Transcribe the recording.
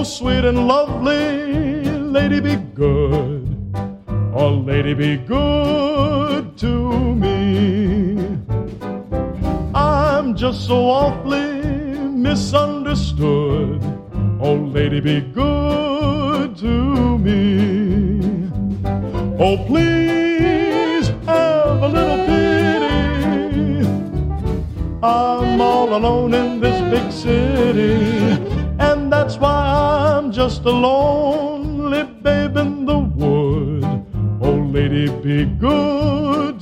sweet and lovely, lady, be good. Oh, lady, be good to me. I'm just so awfully misunderstood. Oh, lady, be good to me. Oh, please have a little pity. I'm all alone in this big city, and that's why I'm just a lonely babe in the wood. Oh, lady, be good